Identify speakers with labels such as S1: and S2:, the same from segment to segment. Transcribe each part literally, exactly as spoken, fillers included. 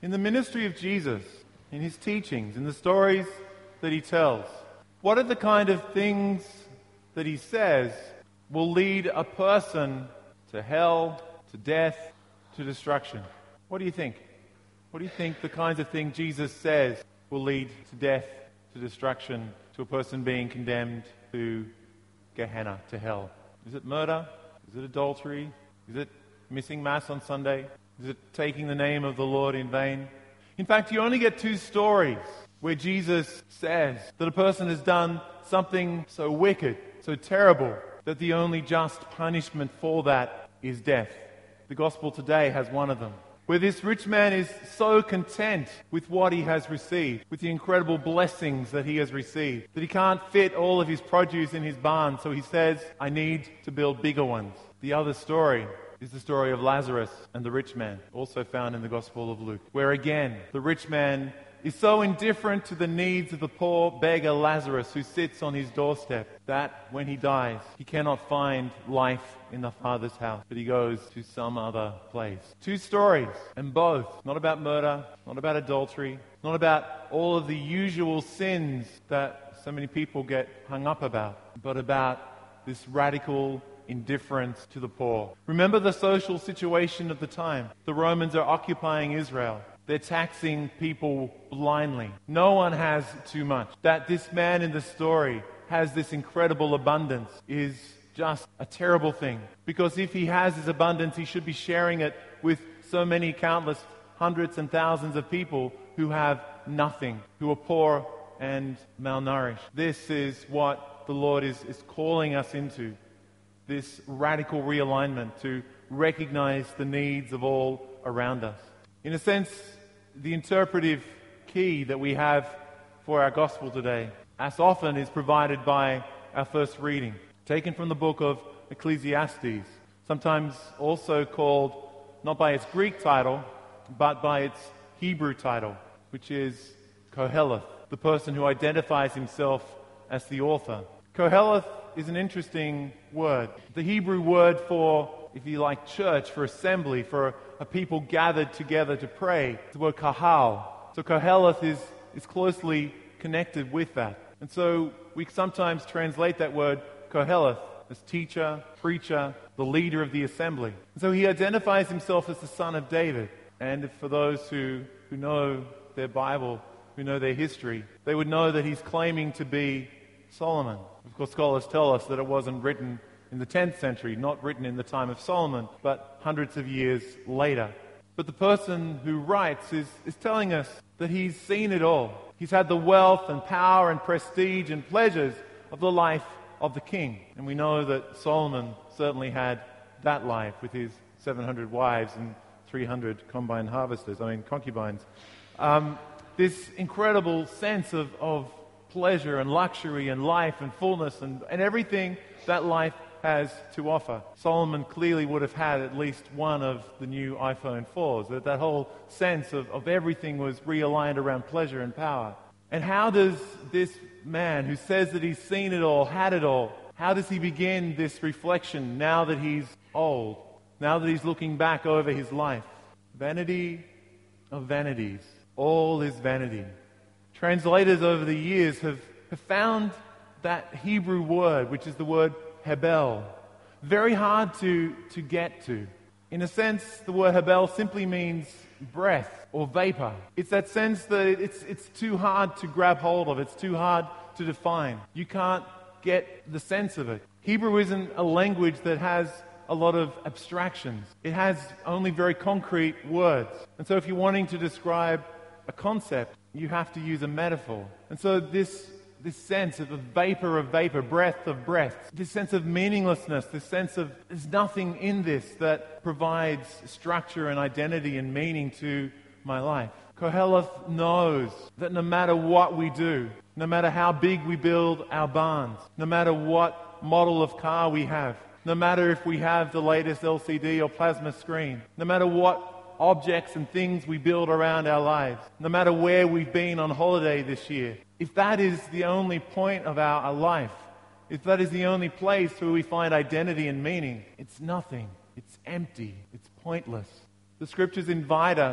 S1: In the ministry of Jesus, in his teachings, in the stories that he tells, what are the kind of things that he says will lead a person to hell, to death, to destruction? What do you think? What do you think the kinds of things Jesus says will lead to death, to destruction, to a person being condemned to Gehenna, to hell? Is it murder? Is it adultery? Is it missing Mass on Sunday? Is it taking the name of the Lord in vain? In fact, you only get two stories where Jesus says that a person has done something so wicked, so terrible, that the only just punishment for that is death. The gospel today has one of them, where this rich man is so content with what he has received, with the incredible blessings that he has received, that he can't fit all of his produce in his barn, so he says, I need to build bigger ones. The other story is the story of Lazarus and the rich man, also found in the Gospel of Luke, where again, the rich man is so indifferent to the needs of the poor beggar Lazarus who sits on his doorstep that when he dies, he cannot find life in the Father's house, but he goes to some other place. Two stories, and both not about murder, not about adultery, not about all of the usual sins that so many people get hung up about, but about this radical indifference to the poor. Remember the social situation of the time. The Romans are occupying Israel. They're taxing people blindly. No one has too much. That this man in the story has this incredible abundance is just a terrible thing. Because if he has his abundance, he should be sharing it with so many countless hundreds and thousands of people who have nothing, who are poor and malnourished. This is what the Lord is, is calling us into. This radical realignment to recognize the needs of all around us. In a sense, the interpretive key that we have for our gospel today, as often, is provided by our first reading, taken from the book of Ecclesiastes, sometimes also called not by its Greek title, but by its Hebrew title, which is Koheleth, the person who identifies himself as the author. Koheleth is an interesting word. The Hebrew word for, if you like, church, for assembly, for a people gathered together to pray, it's the word kahal. So Koheleth is, is closely connected with that. And so we sometimes translate that word Koheleth as teacher, preacher, the leader of the assembly. And so he identifies himself as the son of David. And for those who, who know their Bible, who know their history, they would know that he's claiming to be Solomon. Of course, scholars tell us that it wasn't written in the tenth century, not written in the time of Solomon, but hundreds of years later. But the person who writes is, is telling us that he's seen it all. He's had the wealth and power and prestige and pleasures of the life of the king. And we know that Solomon certainly had that life with his seven hundred wives and three hundred combine harvesters, I mean concubines. Um, this incredible sense of, of pleasure and luxury and life and fullness and, and everything that life has to offer. Solomon clearly would have had at least one of the new iPhone fours. That, that whole sense of, of everything was realigned around pleasure and power. And how does this man who says that he's seen it all, had it all, how does he begin this reflection now that he's old, now that he's looking back over his life? Vanity of vanities. All is vanity. Translators over the years have, have found that Hebrew word, which is the word Hebel, very hard to, to get to. In a sense, the word Hebel simply means breath or vapor. It's that sense that it's, it's too hard to grab hold of. It's too hard to define. You can't get the sense of it. Hebrew isn't a language that has a lot of abstractions. It has only very concrete words. And so if you're wanting to describe a concept, you have to use a metaphor. And so this this sense of a vapor of vapor, breath of breath, this sense of meaninglessness, this sense of there's nothing in this that provides structure and identity and meaning to my life. Koheleth knows that no matter what we do, no matter how big we build our barns, no matter what model of car we have, no matter if we have the latest L C D or plasma screen, no matter what objects and things we build around our lives, no matter where we've been on holiday this year, if that is the only point of our, our life, if that is the only place where we find identity and meaning, it's nothing. It's empty. It's pointless. The scriptures invite us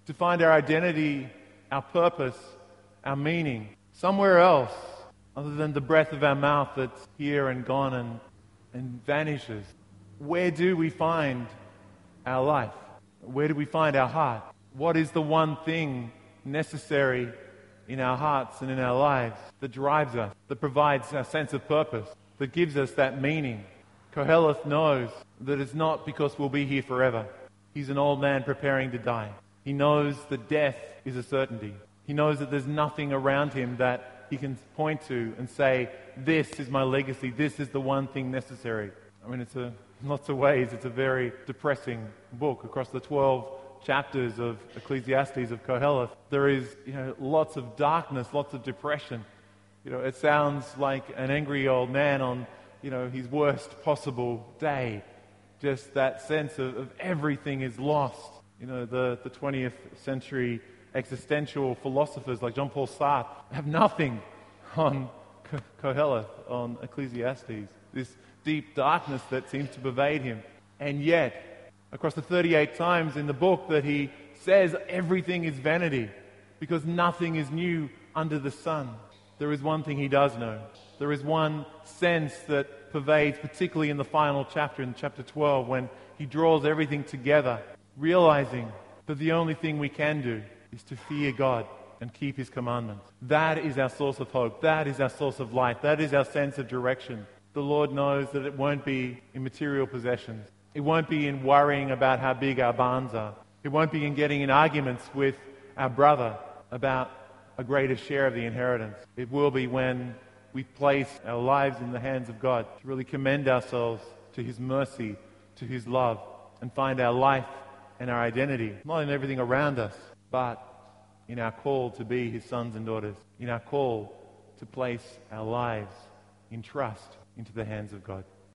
S1: to find our identity, our purpose, our meaning somewhere else other than the breath of our mouth that's here and gone and, and vanishes. Where do we find our life? Where do we find our heart? What is the one thing necessary in our hearts and in our lives that drives us, that provides a sense of purpose, that gives us that meaning? Koheleth knows that it's not because we'll be here forever. He's an old man preparing to die. He knows that death is a certainty. He knows that there's nothing around him that he can point to and say, this is my legacy, this is the one thing necessary. I mean, it's a, in lots of ways, it's a very depressing book. Across the twelve chapters of Ecclesiastes, of Koheleth, there is, you know, lots of darkness, lots of depression. You know, it sounds like an angry old man on, you know, his worst possible day. Just that sense of, of everything is lost. You know, the, the twentieth century existential philosophers like Jean-Paul Sartre have nothing on Koheleth, on Ecclesiastes. This deep darkness that seems to pervade him. And yet, across the thirty-eight times in the book that he says everything is vanity because nothing is new under the sun, there is one thing he does know. There is one sense that pervades, particularly in the final chapter, in chapter twelve, when he draws everything together, realizing that the only thing we can do is to fear God and keep his commandments. That is our source of hope. That is our source of life. That is our sense of direction. The Lord knows that it won't be in material possessions. It won't be in worrying about how big our barns are. It won't be in getting in arguments with our brother about a greater share of the inheritance. It will be when we place our lives in the hands of God to really commend ourselves to his mercy, to his love, and find our life and our identity, not in everything around us, but in our call to be his sons and daughters, in our call to place our lives in trust into the hands of God.